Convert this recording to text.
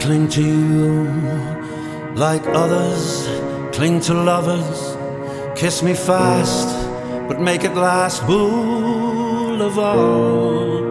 cling to you like others cling to lovers. Kiss me fast, but make it last. Boulevard.